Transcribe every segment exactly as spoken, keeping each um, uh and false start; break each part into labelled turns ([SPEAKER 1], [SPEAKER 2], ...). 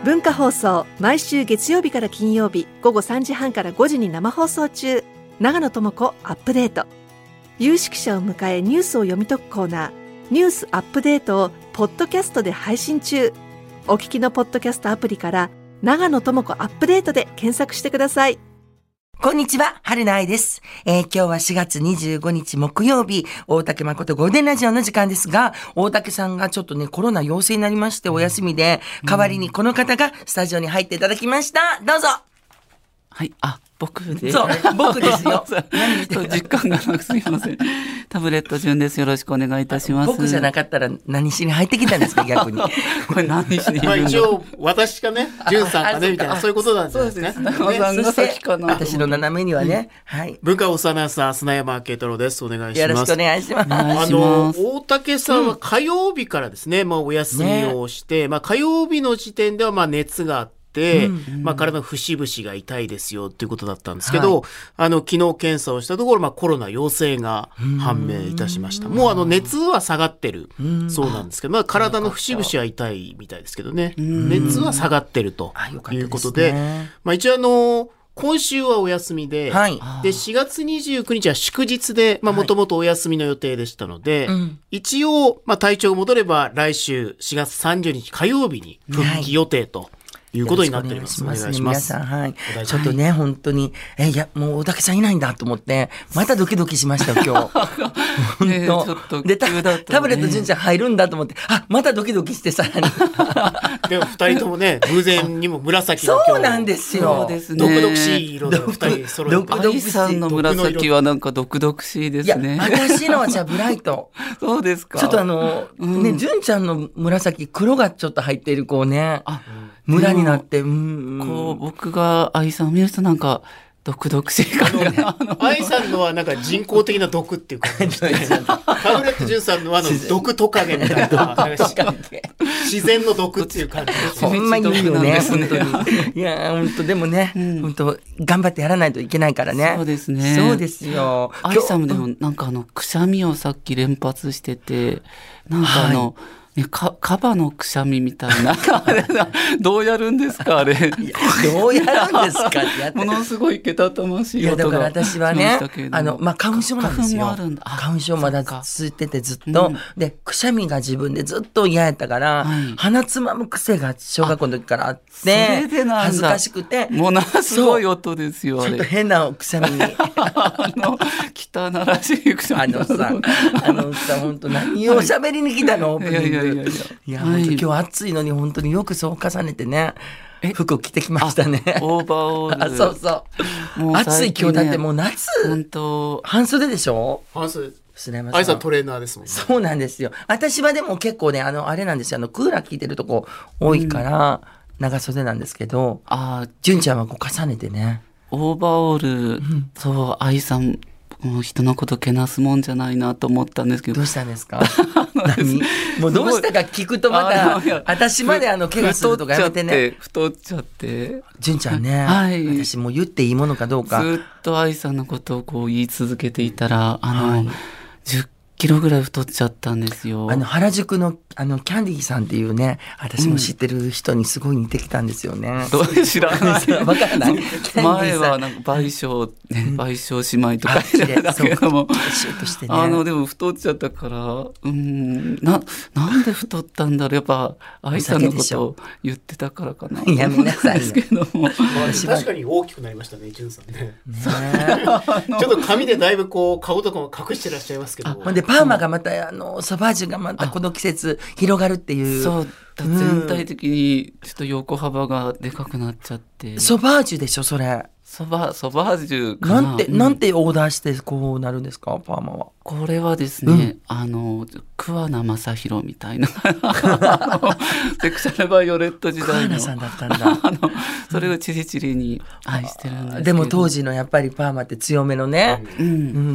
[SPEAKER 1] 文化放送、毎週月曜日から金曜日午後さんじはんからごじに生放送中。長野智子アップデート。有識者を迎えニュースを読み解くコーナー、ニュースアップデートをポッドキャストで配信中。お聞きのポッドキャストアプリから長野智子アップデートで検索してください。
[SPEAKER 2] こんにちは、春菜愛です。えー、今日はしがつにじゅうごにち木曜日、大竹誠ゴールデンラジオの時間ですが、大竹さんがちょっとね、コロナ陽性になりましてお休みで、代わりにこの方がスタジオに入っていただきました。どうぞ。
[SPEAKER 3] はい、あ、僕で。
[SPEAKER 2] そう、僕ですよ。
[SPEAKER 3] 実感がなくすいません。タブレット順です。よろしくお願いいたします。
[SPEAKER 2] 僕じゃなかったら何しに入ってきたんですか、逆に。
[SPEAKER 3] これ何しに
[SPEAKER 4] まあ一応、私かね、潤さんかね、みたいな、そういうことなんですね。
[SPEAKER 3] そうですね。そして
[SPEAKER 2] 私の斜めにはね、はい。
[SPEAKER 4] 文化放送アナウンサー、砂山慶太郎です。お願いします。
[SPEAKER 2] よろしくお願いします。
[SPEAKER 4] あの、大竹さんは火曜日からですね、まあお休みをして、まあ火曜日の時点ではまあ熱があって、で、うんまあ、体の節々が痛いですよということだったんですけど、はい、あの昨日検査をしたところ、まあ、コロナ陽性が判明いたしました。うもうあの熱は下がってるそうなんですけど、まあ、体の節々は痛いみたいですけどね、熱は下がってるということで、ねまあ、一応あの今週はお休みで、はい、でしがつにじゅうくにちは祝日でもともとお休みの予定でしたので、はい、一応、まあ、体調が戻れば来週しがつさんじゅうにち火曜日に復帰予定と、はいいうことになっております。お願いします。
[SPEAKER 2] 皆さん、はい。ちょっとね、本当に、え、いや、もう大竹さんいないんだと思って、またドキドキしましたよ、今日。本当。で、タブレット純ちゃん入るんだと思って、あ、またドキドキしてさらに。
[SPEAKER 4] でも二人ともね、偶然にも紫の
[SPEAKER 2] そうなんですよ。
[SPEAKER 4] そうですね。毒々しい色で二人揃えて。
[SPEAKER 3] 愛さんの紫はなんか毒々しいですね。
[SPEAKER 2] いや、私のはじゃあブライト。
[SPEAKER 3] そうですか。
[SPEAKER 2] ちょっとあの、ね、純ちゃんの紫、黒がちょっと入っている、こうね。ムラになって、うん、
[SPEAKER 3] こう僕が愛さんを見るとなんか毒々しい感じが、
[SPEAKER 4] 愛さんのはなんか人工的な毒っていうか、タブレット純さんのはあの毒トカゲみたいな自然の毒っていう感じです。
[SPEAKER 2] ほんまにいいよね。本当に。いや本当でもね、うん、本当頑張ってやらないといけないからね。
[SPEAKER 3] そうですね。
[SPEAKER 2] そうですよ。
[SPEAKER 3] 愛さんもでもなんかあのくしゃみをさっき連発してて、なんかあの。はいね、かカバのくしゃみみたいなどうやるんですかあれ
[SPEAKER 2] どうやるんですかってやって
[SPEAKER 3] ものすごいけたたましい音が。
[SPEAKER 2] いやだから私はねあの、まあ、花粉症なんですよ。
[SPEAKER 3] 花粉もあるんだ。
[SPEAKER 2] 花粉症まだ続いててずっと、うん、でくしゃみが自分でずっと嫌やったから、はい、鼻つまむ癖が小学校の時からあってそれでなんだ恥ずかしくて
[SPEAKER 3] ものすごい音ですよ。
[SPEAKER 2] ちょっと変なくしゃみ
[SPEAKER 3] あの汚らしいくしゃみ
[SPEAKER 2] あのさあのさ本当何を喋りに来たの、はい、いやいやいやいやいや、はい、今日暑いのに本当によくそう重ねてね服着てきましたね。
[SPEAKER 3] オーバーオール。
[SPEAKER 2] あそうそうもう暑い今日だってもう夏本当半袖でしょ。
[SPEAKER 4] 半袖
[SPEAKER 2] 愛
[SPEAKER 4] さんトレーナーですもんね。
[SPEAKER 2] そうなんですよ。私はでも結構ねあのあれなんですよあのクーラー効いてるとこ多いから長袖なんですけど、うん、あ純ちゃんはこう重ねてね
[SPEAKER 3] オーバーオール、うん、そう愛さんもう人のことけなすもんじゃないなと思ったんですけど。
[SPEAKER 2] どうしたんですか何もうどうしたか聞くとまた私まであの怪我するとかやめてね。
[SPEAKER 3] 太っちゃって
[SPEAKER 2] 純ちゃんね、はい、私もう言っていいものかどうか
[SPEAKER 3] ずっと愛さんのことをこう言い続けていたらあの、はい、じゅっキロぐらい太っちゃったんですよ。
[SPEAKER 2] あの原宿のあのキャンディーさんっていうね私も知ってる人にすごい似てきたんですよね、うん、
[SPEAKER 3] どう知らない
[SPEAKER 2] わからない
[SPEAKER 3] 前はなんか賠償、ね、賠償姉妹とか言ってたけども、
[SPEAKER 2] してね、
[SPEAKER 3] あのでも太っちゃったからうんななんで太ったんだろうやっぱ愛さんのことを言ってたからかなと思うんですけども
[SPEAKER 4] 確かに大きくなりましたね純さん ね, ねちょっと髪でだいぶこう顔とかも隠してらっしゃいますけど
[SPEAKER 2] でパーマがまたあのソバージュがまたこの季節広がるっていう
[SPEAKER 3] そう全体的にちょっと横幅がでかくなっちゃって、うん、
[SPEAKER 2] ソバージュでしょそれ
[SPEAKER 3] ソバソバージュかな
[SPEAKER 2] なんて、うん、なんてオーダーしてこうなるんですかパーマは。
[SPEAKER 3] これはですね、うん、あの桑名正宏みたいなセクシャルバイオレット時代の
[SPEAKER 2] 桑名さんだったんだ
[SPEAKER 3] あのそれをチリチリに愛してるんですけど、
[SPEAKER 2] でも当時のやっぱりパーマって強めのね、うんうん、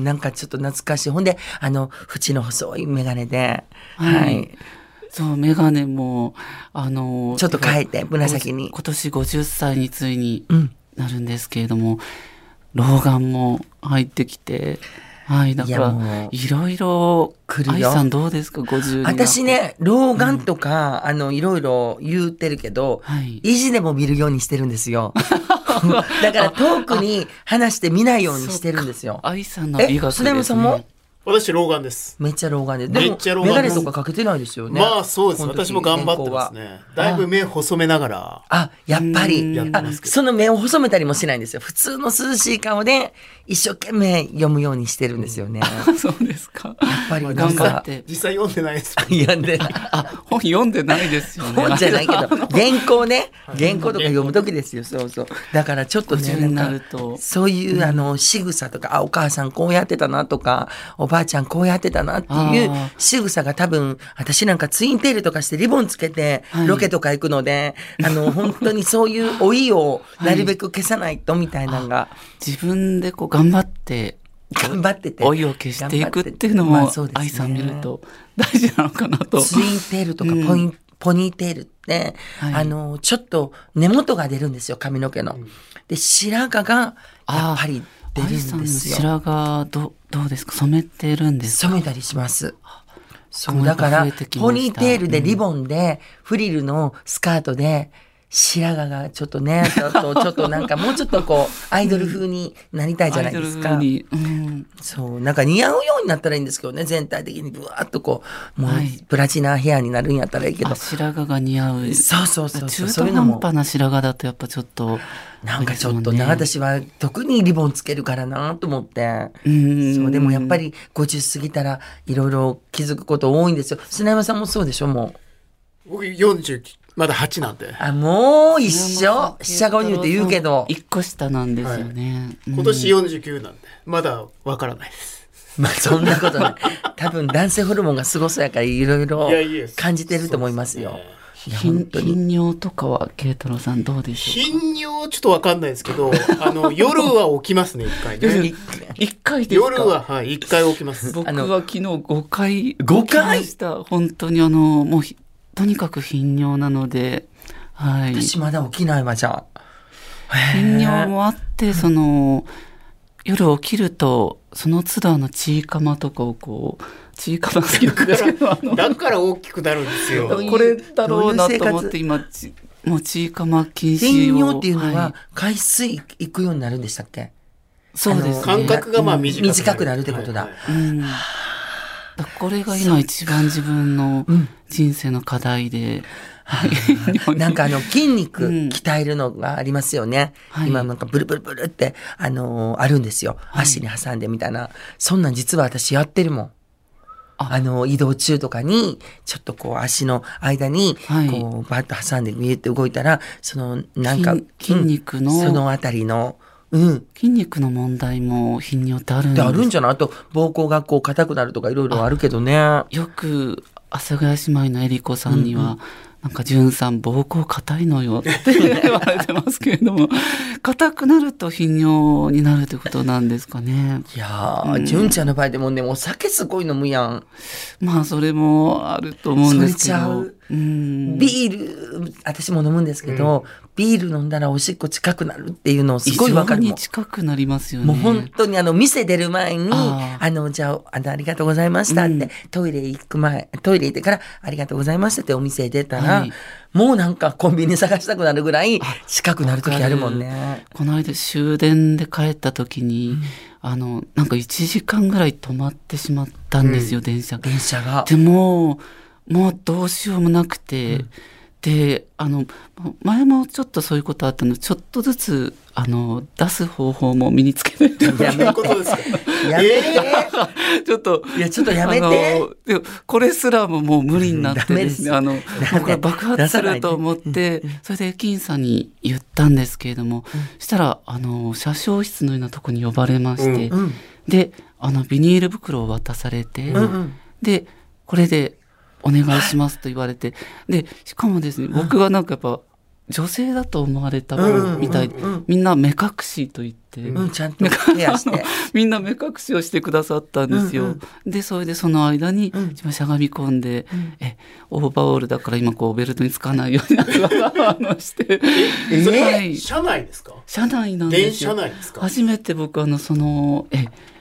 [SPEAKER 2] なんかちょっと懐かしいほんであの縁の細い眼鏡で、はい、はい
[SPEAKER 3] そう眼鏡もあの
[SPEAKER 2] ちょっと変えて紫に
[SPEAKER 3] 今年ごじゅっさいについになるんですけれども、うん、老眼も入ってきてはい、だか
[SPEAKER 2] いや
[SPEAKER 3] ら
[SPEAKER 2] もう
[SPEAKER 3] いろいろ
[SPEAKER 2] 来るよ
[SPEAKER 3] 愛さんどうですかごじゅうになって。
[SPEAKER 2] 私ね、老眼とか、あの、いろいろ言ってるけど、
[SPEAKER 3] はい
[SPEAKER 2] 意地でも見るようにしてるんですよ。だから遠くに話して見ないようにしてるんですよ。
[SPEAKER 3] 愛さんの美学です
[SPEAKER 2] え、須山さんも
[SPEAKER 3] ね。
[SPEAKER 4] 私老眼です。
[SPEAKER 2] めっちゃ老眼で。でも
[SPEAKER 4] めっちゃ老眼
[SPEAKER 2] メガネ
[SPEAKER 4] です
[SPEAKER 2] とかかけてないですよね。
[SPEAKER 4] まあそうです。
[SPEAKER 2] この時
[SPEAKER 4] 私も頑張ってますね。だいぶ目細めながら。
[SPEAKER 2] あ、やっぱ
[SPEAKER 3] うん
[SPEAKER 2] り
[SPEAKER 4] やって
[SPEAKER 2] あ
[SPEAKER 4] ますけど
[SPEAKER 2] その目を細めたりもしないんですよ。普通の涼しい顔で一生懸命読むようにしてるんですよね。やっ
[SPEAKER 3] そうですか。
[SPEAKER 2] ぱりなん
[SPEAKER 3] 頑張っ
[SPEAKER 2] か
[SPEAKER 3] て。
[SPEAKER 4] 実際読んでないですもん。
[SPEAKER 2] 読んでない。
[SPEAKER 3] あ、本読んでないですよね。
[SPEAKER 2] 本じゃないけど原稿ね、原稿とか読む時ですよ。そうそう。だからちょっとね、
[SPEAKER 3] ごじゅうにな
[SPEAKER 2] なんか
[SPEAKER 3] ると。
[SPEAKER 2] そういうあの仕草とか、あ、お母さんこうやってたなとか、おばあちゃんこうやってたなっていう
[SPEAKER 3] あー
[SPEAKER 2] 仕草が多分、私なんかツインテールとかしてリボンつけて
[SPEAKER 3] はい
[SPEAKER 2] ロケとか行くので、あの本当にそういう老いをなるべく消さないとみたいなのが
[SPEAKER 3] 自分でこう頑張って
[SPEAKER 2] 頑張ってて。
[SPEAKER 3] 老いを消していくっていうのも
[SPEAKER 2] まあそうですね
[SPEAKER 3] 愛さん見ると大事なのかなと。
[SPEAKER 2] ツインテールとかポイン、ポニーテールって、
[SPEAKER 3] はい
[SPEAKER 2] あの、ちょっと根元が出るんですよ、髪の毛の。で、白髪がやっぱり出るん
[SPEAKER 3] 愛さんの
[SPEAKER 2] ですよ。
[SPEAKER 3] 白髪どどうですか、染めてるんですか。
[SPEAKER 2] 染めたりします。そう、
[SPEAKER 3] 髪が
[SPEAKER 2] だから
[SPEAKER 3] 増えてきました
[SPEAKER 2] ポニーテールでリボンで、フリルのスカートで、白髪がちょっとね、ちょっと、ちょっとなんかもうちょっとこう、アイドル風になりたいじゃないですか
[SPEAKER 3] アイドル。に、うん、
[SPEAKER 2] そう、なんか似合うようになったらいいんですけどね、全体的にブワーっとこう、もう
[SPEAKER 3] はい
[SPEAKER 2] プラチナヘアになるんやったらいいけど
[SPEAKER 3] あ、白髪が似合う。
[SPEAKER 2] そうそうそうそう、
[SPEAKER 3] 中
[SPEAKER 2] そういうのも。
[SPEAKER 3] 途半端な白髪だとやっぱちょっと
[SPEAKER 2] なんかちょっとね、
[SPEAKER 3] ね
[SPEAKER 2] 私は特にリボンつけるからなと思って。
[SPEAKER 3] うん
[SPEAKER 2] そう、でもやっぱりごじゅう過ぎたらいろいろ気づくこと多いんですよ。砂山さんもそうでしょ、もう。
[SPEAKER 4] 僕よんじゅう、まだはちなんで。
[SPEAKER 2] あ、もう一緒。四捨五入って言うけど。
[SPEAKER 3] 一個下なんですよね。うん
[SPEAKER 4] 今年よんじゅうきゅうなんで、まだわからないです。
[SPEAKER 2] まあそんなことない。多分男性ホルモンがすごそうやからいろいろ
[SPEAKER 4] いやいや
[SPEAKER 2] 感じてると思いますよ。いや本
[SPEAKER 3] 頻
[SPEAKER 2] 当に。
[SPEAKER 3] 頻尿とかは慶太郎さんどうでしょうか。
[SPEAKER 4] 頻尿ちょっとわかんないですけど、あの、夜は起きますね、一回ね。
[SPEAKER 3] 一回ですか。
[SPEAKER 4] 夜は、はい、一回起きます。
[SPEAKER 3] 僕
[SPEAKER 2] あの
[SPEAKER 3] は昨日ごかい
[SPEAKER 2] ごかい
[SPEAKER 3] 起きました。本当にあのもうひとにかく頻尿なので、はい。
[SPEAKER 2] 私まだ起きないわ、じゃあ。
[SPEAKER 3] 頻尿もあってその夜起きるとその都度あのちいかまとかをこうちいかま好きなんですけどあの
[SPEAKER 4] だから大きくなるんですよ。
[SPEAKER 2] どういう
[SPEAKER 3] これだろうなと思
[SPEAKER 2] どういう生活
[SPEAKER 3] って今ちもうちいかま禁止を。
[SPEAKER 2] 頻尿っていうの
[SPEAKER 3] は
[SPEAKER 2] はい海水行くようになるんでしたっけ？
[SPEAKER 3] そうですね。
[SPEAKER 4] 感覚がまあ短くなる。
[SPEAKER 2] 短くなるってことだ
[SPEAKER 4] はいはい
[SPEAKER 3] うん。だこれが今一番自分の人生の課題で。
[SPEAKER 2] なんかあの筋肉
[SPEAKER 3] うん
[SPEAKER 2] 鍛えるのがありますよね。
[SPEAKER 3] はい
[SPEAKER 2] 今なんかブルブルブルってあのーあるんですよ。足に挟んでみたいな。そんなん実は私やってるもん。
[SPEAKER 3] あ
[SPEAKER 2] あの移動中とかにちょっとこう足の間に
[SPEAKER 3] はい
[SPEAKER 2] こうバッと挟んでビーって動いたらそのなんか
[SPEAKER 3] 筋筋肉の
[SPEAKER 2] うんそのあたりのうん
[SPEAKER 3] 筋肉の問題も頻尿ってあるん
[SPEAKER 2] で
[SPEAKER 3] です
[SPEAKER 2] あるんじゃない？あと膀胱がこう硬くなるとかいろいろあるけどね。
[SPEAKER 3] よく阿佐ヶ谷姉妹のえりこさんには、なんか潤さん膀胱硬いのよって言われてますけれども硬くなると頻尿になるってことなんですかね。
[SPEAKER 2] いやー、純ちゃんの場合でもね、お酒すごい飲むやん。
[SPEAKER 3] まあそれもあると思うんですけど
[SPEAKER 2] それちゃう、
[SPEAKER 3] うん、
[SPEAKER 2] ビール、私も飲むんですけど、ビール飲んだらおしっこ近くなるっていうのをすごいわかるもん
[SPEAKER 3] 異常に。近くなりますよね。
[SPEAKER 2] もう本当にあの、店出る前に、
[SPEAKER 3] あー
[SPEAKER 2] あの、じゃあ、あの、ありがとうございましたって、
[SPEAKER 3] うん
[SPEAKER 2] トイレ行く前、トイレ行ってから、ありがとうございましたってお店出たら、
[SPEAKER 3] はい
[SPEAKER 2] もうなんかコンビニ探したくなるぐらい近くなる時あるもんね。
[SPEAKER 3] この間終電で帰った時に、あのなんかいちじかんぐらい止まってしまったんですよ、電車が。
[SPEAKER 2] 電車が。
[SPEAKER 3] でももうどうしようもなくて、であの前もちょっとそういうことあったのでちょっとずつあの出す方法も身につけて
[SPEAKER 2] やめ
[SPEAKER 4] そういうことですか。
[SPEAKER 2] やめて。
[SPEAKER 3] ちょっと
[SPEAKER 2] いや、ちょっとやめ
[SPEAKER 3] あ
[SPEAKER 2] て。
[SPEAKER 3] のでもこれすらももう無理になってですね、
[SPEAKER 2] うん
[SPEAKER 3] あの僕は爆発すると思ってそれで駅員さんに言ったんですけれども、そしたらあの車掌室のようなとこに呼ばれまして、
[SPEAKER 2] うん。
[SPEAKER 3] であのビニール袋を渡されて、
[SPEAKER 2] うんうん
[SPEAKER 3] でこれでお願いしますと言われて、でしかもですね僕がなんかやっぱ女性だと思われたみたいで、
[SPEAKER 2] うんうんうん
[SPEAKER 3] みんな目隠しと言って、
[SPEAKER 2] うん、ちゃんとケアして。
[SPEAKER 3] みんな目隠しをしてくださったんですよ。
[SPEAKER 2] うん
[SPEAKER 3] でそれでその間に
[SPEAKER 2] うん
[SPEAKER 3] 自分しゃがみ込んで、えオーバーオールだから今こうベルトにつかないようにあのして、
[SPEAKER 2] え
[SPEAKER 3] はい、
[SPEAKER 4] 車内ですか？
[SPEAKER 3] 車内なんですよ。
[SPEAKER 4] 電車内ですか？
[SPEAKER 3] 初めて僕あのそのえ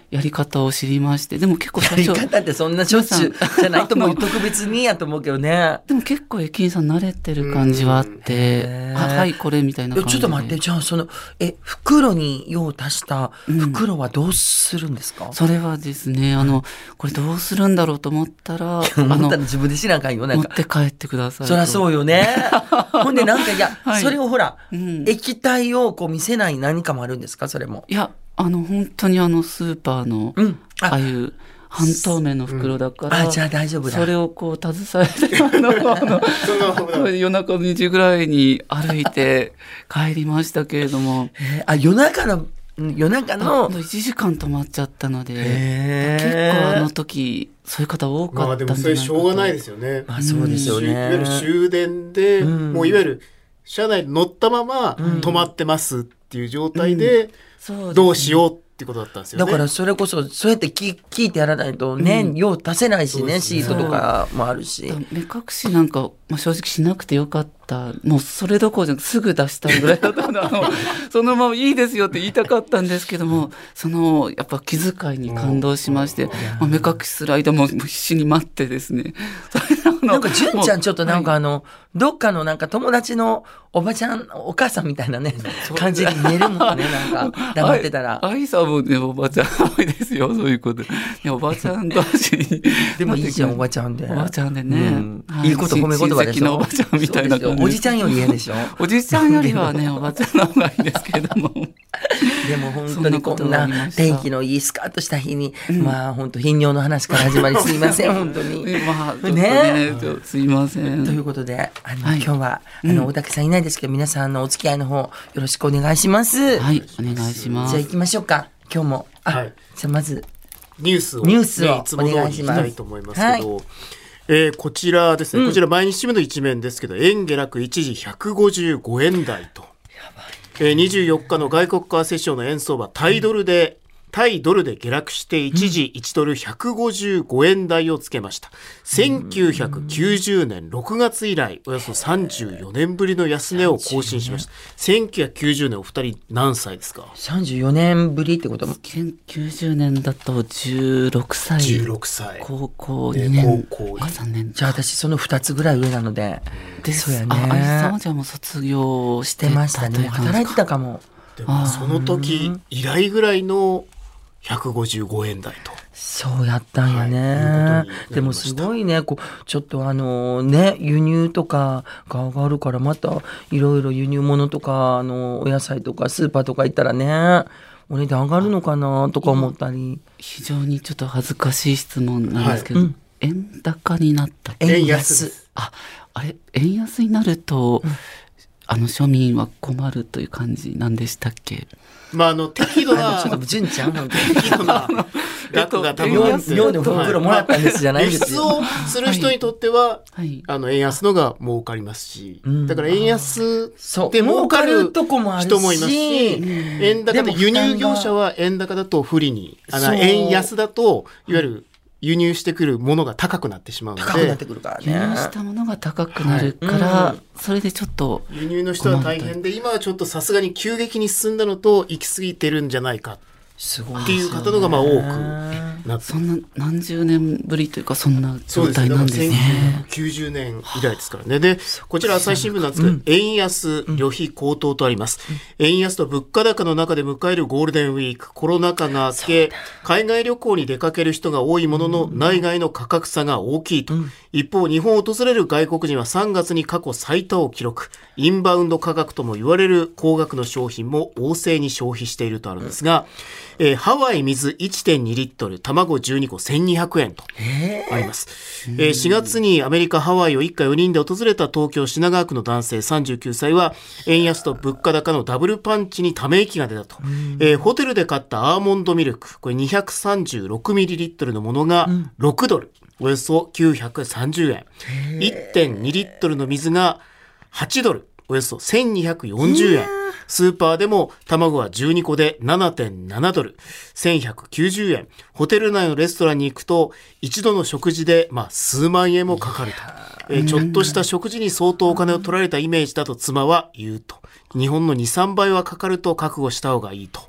[SPEAKER 3] やり方を知りまして、でも結構
[SPEAKER 2] やり方ってそんなしょっちゅうじゃないと思う特別にやと思うけどね。
[SPEAKER 3] でも結構駅員さん慣れてる感じはあっては、はいこれみたいな感じで。
[SPEAKER 2] ちょっと待って、じゃあそのえ袋に用を足した袋はどうするんですか？
[SPEAKER 3] うん、それはですね、あのこれどうするんだろうと思ったら、
[SPEAKER 2] 思ったら自分で知らんかんよ。なんか
[SPEAKER 3] 持って帰ってくださいと。
[SPEAKER 2] そりゃそうよね。ほんでなんかいや、はい、それをほら、
[SPEAKER 3] うん、
[SPEAKER 2] 液体をこう見せない何かもあるんですか？それも。
[SPEAKER 3] いや、あの本当にあのスーパーの、うん、あ, ああいう半透明の袋だから、
[SPEAKER 2] うん、あじゃあ大丈夫だ。
[SPEAKER 3] それをこう携えてあのあの夜中のにじぐらいに歩いて帰りましたけれども、
[SPEAKER 2] えー、あ夜中の夜中の
[SPEAKER 3] いちじかん止まっちゃったので、結構あの時そういう方多かったんじゃないかと。まあでも
[SPEAKER 4] それしょうがないですよね。
[SPEAKER 2] まあそうですよね。
[SPEAKER 4] いわゆる終電で、うん、もういわゆる車内に乗ったまま止まってますっていう状態で、うんうん、どうしようってことだったんですよね。
[SPEAKER 2] だからそれこそそうやって聞聞いてやらないとね、うん、用足せないしね、ねシートとかもあるし。
[SPEAKER 3] 目隠しなんか、まあ、正直しなくてよかった。もうそれどころじゃなくすぐ出したいぐらいだったので、あのそのままいいですよって言いたかったんですけども、そのやっぱ気遣いに感動しまして、まあ、目隠しする間も必死に待ってですね。
[SPEAKER 2] なんか純ちゃんちょっとなんかあの、はい、どっかのなんか友達のおばちゃんお母さんみたいなね感じに見えるもんね。なんか黙ってたら
[SPEAKER 3] 愛さんもねおばちゃん多いですよ、そういうこと、ね、おばちゃん同士に
[SPEAKER 2] でもいいじゃんおばちゃんで
[SPEAKER 3] おばちゃんでね、うん
[SPEAKER 2] はい、いいこと褒め言葉でしょ。親戚の
[SPEAKER 3] おばちゃんみたいな感じ。
[SPEAKER 2] おじちゃんより嫌でしょ。
[SPEAKER 3] おじちゃんよりはねおばちゃんの方がいいですけれども
[SPEAKER 2] でも本当にこんな天気のいいスカッとした日に、うん、まあ本当頻尿の話から始まりすいません本当に、
[SPEAKER 3] まあちょっとね、ねすいません。
[SPEAKER 2] ということであの、はい、今日はあの、うん、大竹さんいないですけど皆さんのお付き合いの方よろしくお願いします。
[SPEAKER 3] はいお願いします。
[SPEAKER 2] じゃあ行きましょうか今日も。あ、はい、じゃあまず
[SPEAKER 4] ニュースを、
[SPEAKER 2] ニュースを、ね、
[SPEAKER 4] いつも通り行きたいと思いますけど、はいえー、こちらですね、うん、こちら毎日新聞の一面ですけど円下落一時ひゃくごじゅうごえん台と、えー、にじゅうよっかの外国為替市場の円相場タイドルで、うん対ドルで下落して一時いちドルひゃくごじゅうごえん台をつけました。せんきゅうひゃくきゅうじゅうねんろくがつ以来およそさんじゅうよねんぶりの安値を更新しました。せんきゅうひゃくきゅうじゅうねんお二人何歳ですか？
[SPEAKER 2] さんじゅうよねんぶりってことも
[SPEAKER 3] きゅうじゅうねんだとじゅうろくさい
[SPEAKER 4] じゅうろくさい
[SPEAKER 3] 高校にねん
[SPEAKER 4] 高校
[SPEAKER 3] さんねん
[SPEAKER 2] じゃあ私そのふたつぐらい上なので
[SPEAKER 3] ですよね。あ愛さんはじゃあもう卒業して
[SPEAKER 2] ましたね。働いてたかも。
[SPEAKER 4] でもその時以来ぐらいのひゃくごじゅうごえん台と。
[SPEAKER 2] そうやったんやね、はい、でもすごいねこうちょっとあのね輸入とかが上がるからまたいろいろ輸入物とかあのお野菜とかスーパーとか行ったらねお値段上がるのかなとか思ったり。
[SPEAKER 3] 非常にちょっと恥ずかしい質問なんですけど、はいうん、円高になった。
[SPEAKER 2] 円安。
[SPEAKER 3] あ、あれ円安になると、うん、あの庶民は困るという感じなんでしたっけ？
[SPEAKER 4] まあ、あの適度な
[SPEAKER 2] ちょっと純ちゃん
[SPEAKER 4] 適度な額が多分
[SPEAKER 2] 妙の袋もらったんですじゃないんです
[SPEAKER 4] よ。輸出をする人にとっては、はい、あの円安のが儲かりますし、はい、だから円安で儲かる人もいますし、円高で輸入業者は円高だと不利に、あの円安だといわゆる輸入してくるものが高くなってしまうので、
[SPEAKER 2] 高くなってくるからね。
[SPEAKER 3] 輸入したものが高くなるから、はいうん、それでちょっと
[SPEAKER 4] 輸入の人は大変で、今はちょっとさすがに急激に進んだのと行き過ぎてるんじゃないかっていう方のがまあ多くなって、
[SPEAKER 3] そんな何十年ぶりというかそんな状態なんですね。
[SPEAKER 4] せんきゅうひゃくきゅうじゅうねん以来ですからね。でこちら朝日新聞なんですけど、うん、円安旅費高騰とあります、うん、円安と物価高の中で迎えるゴールデンウィーク、コロナ禍が明け海外旅行に出かける人が多いものの、うん、内外の価格差が大きいと、うん、一方日本を訪れる外国人はさんがつに過去最多を記録、インバウンド価格とも言われる高額の商品も旺盛に消費しているとあるんですが、うんえー、ハワイ水 いってんにリットル卵じゅうにこせんにひゃくえんとあります、えー、しがつにアメリカハワイを一家よにんで訪れた東京品川区の男性さんじゅうきゅうさいは円安と物価高のダブルパンチにため息が出たと、えー、ホテルで買ったアーモンドミルクこれにひゃくさんじゅうろくミリリットルのものがろくドル、およそきゅうひゃくさんじゅうえん、いってんにリットルの水がはちドル、およそせんにひゃくよんじゅうえん、スーパーでも卵はじゅうにこで ななてんななドル、せんひゃくきゅうじゅうえん、ホテル内のレストランに行くと一度の食事でまあ数万円もかかると、えー、ちょっとした食事に相当お金を取られたイメージだと妻は言うと、日本の にさんばいはかかると覚悟した方がいいと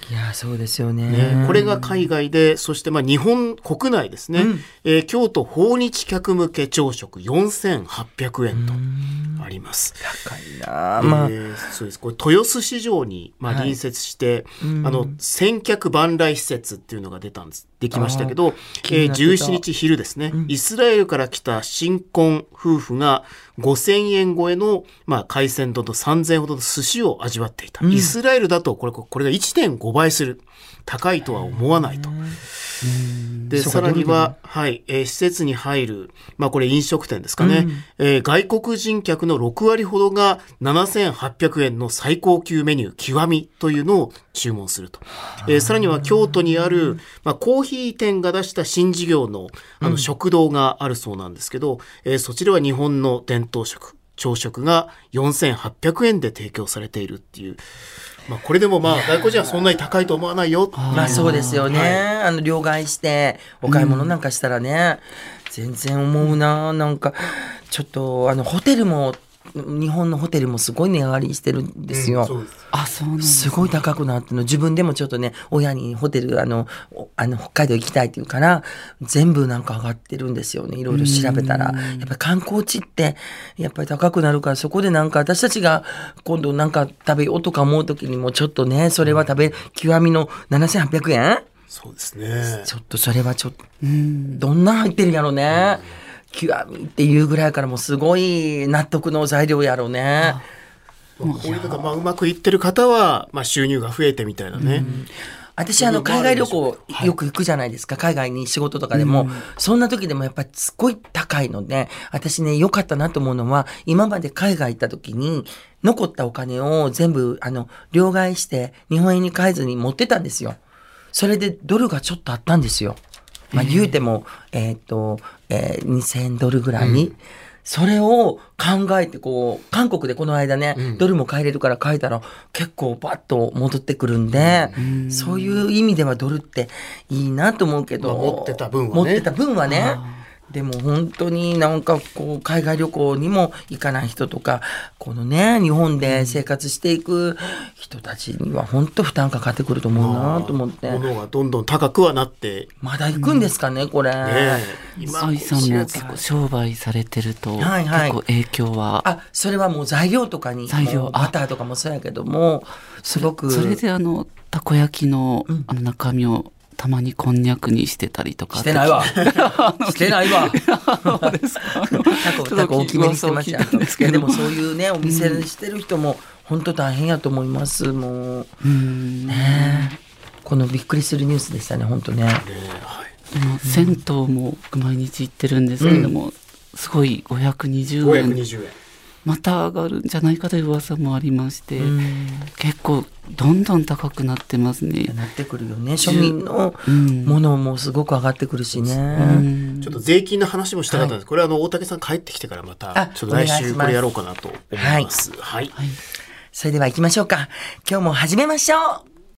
[SPEAKER 2] いやそうですよね。
[SPEAKER 4] ね、これが海外で、そしてまあ日本国内ですね、うんえー、京都訪日客向け朝食よんせんはっぴゃくえんとあります。
[SPEAKER 2] 高いな、まあ
[SPEAKER 4] えー、そうです。これ豊洲市場にまあ隣接して、はい、あの千客万来施設っていうのが出たんですできましたけど、えー、じゅうしちにち昼ですね、うん、イスラエルから来た新婚夫婦がごせんえん超えの、まあ、海鮮丼とさんぜんえんほどの寿司を味わっていた、うん、イスラエルだとこれ、これが いってんごばいする、高いとは思わないと。でさらには、はいえー、施設に入る、まあ、これ飲食店ですかね、うんえー、外国人客のろくわりほどがななせんはっぴゃくえんの最高級メニュー極みというのを注文すると、えー、さらには京都にある、まあ、コーヒー店が出した新事業 の, あの食堂があるそうなんですけど、うんえー、そちらは日本の伝統食朝食がよんせんはっぴゃくえんで提供されているっていう、まあ、これでもまあ外国人はそんなに高いと思わないよ。
[SPEAKER 2] まあそうですよね、はい、あの両替してお買い物なんかしたらね、うん、全然思うな。なんかちょっとあのホテルも日本のホテルもすごい値上がりしてるんですよ、うん、そうです。
[SPEAKER 3] あ、そうなんです、
[SPEAKER 2] すごい高くなっての自分でもちょっとね親にホテルあのあの北海道行きたいっていうから全部なんか上がってるんですよね。いろいろ調べたらやっぱり観光地ってやっぱり高くなるから、そこでなんか私たちが今度なんか食べようとか思う時にもちょっとねそれは食べ極みのななせんはっぴゃくえん、
[SPEAKER 4] そうですね、
[SPEAKER 2] ちょっとそれはちょっとどんな入ってるやろうね、極みっていうぐらいからもうすごい納得の材料やろうね。
[SPEAKER 4] まあ、こういうのがまあうまくいってる方はまあ収入が増えてみたいなね、うん、
[SPEAKER 2] 私あの海外旅行よく行くじゃないですか、はい、海外に仕事とかでも、うん、そんな時でもやっぱりすごい高いので、私ね良かったなと思うのは今まで海外行った時に残ったお金を全部あの両替して日本円に変えずに持ってたんですよ。それでドルがちょっとあったんですよ。まあ、言うても、えーとえー、にせんドルぐらいに、うん、それを考えてこう韓国でこの間ね、うん、ドルも買えれるから買えたら結構バッと戻ってくるんで、うん、そういう意味ではドルっていいなと思うけど、
[SPEAKER 4] まあ、持ってた分はね
[SPEAKER 2] 持ってた分はねでも本当になんかこう海外旅行にも行かない人とかこのね日本で生活していく人たちには本当負担かかってくると思うなと思って、
[SPEAKER 4] 物がどんどん高くはなって
[SPEAKER 2] まだ行くんですかね、うん、これね
[SPEAKER 3] 今さんも結構商売されてると、はいはい、結構影響は
[SPEAKER 2] あそれはもう材料とかに材料バターとかもそうやけどもすごく
[SPEAKER 3] それ、それであのたこ焼き の, あの中身をたまにこんにゃくにしてたりとか
[SPEAKER 2] してないわしてないわそうですかタコ大きめにしてましたですけどでもそういうねお店にしてる人も本当大変やと思います。もう、うんねこのびっくりするニュースでしたね本当ね、ね、
[SPEAKER 3] はい、でも銭湯も毎日行ってるんですけれども、うん、すごいごひゃくにじゅうえんまた上がるんじゃないかという噂もありまして、うん、結構どんどん高くなってますね。
[SPEAKER 2] なってくるよね。庶民のものもすごく上がってくるしね、
[SPEAKER 4] うん、ちょっと税金の話もしたかったんです、はい、これはあの大竹さん帰ってきてからまたちょっと来週これやろうかなと思います。はい、はい、
[SPEAKER 2] それでは行きましょうか。今日も始めましょう。